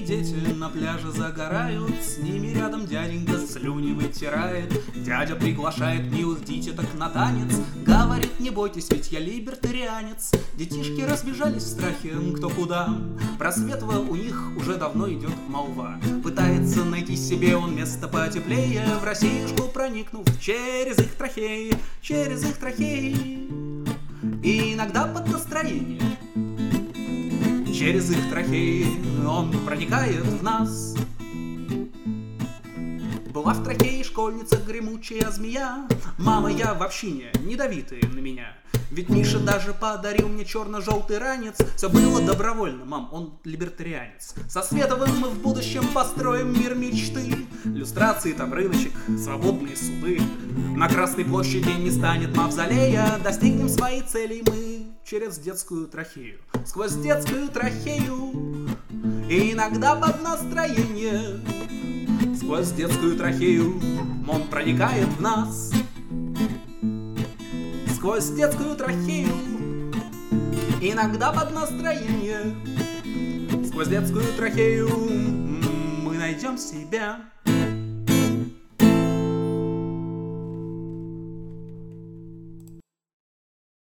дети на пляже загорают, с ними рядом дяденька слюни вытирает. Дядя приглашает милых детяток на танец, говорит: не бойтесь, ведь я либертарианец. Детишки разбежались в страхе кто куда, про светлое у них уже давно идет молва. Пытается найти себе он место потеплее, в Россиюшку проникнув через их трахеи, через их трахеи. И иногда под настроение через их трахеи он проникает в нас. Была в трахее школьница гремучая змея. Мама, я в общине, не дави ты на меня. Ведь Миша даже подарил мне черно-желтый ранец. Все было добровольно, мам, он либертарианец. Со Световым мы в будущем построим мир мечты. Люстрации, там рыночек, свободные суды. На Красной площади не станет мавзолея. Достигнем своей цели мы через детскую трахею, сквозь детскую трахею. И иногда под настроение сквозь детскую трахею он проникает в нас. Сквозь детскую трахею, иногда под настроение, сквозь детскую трахею мы найдем себя.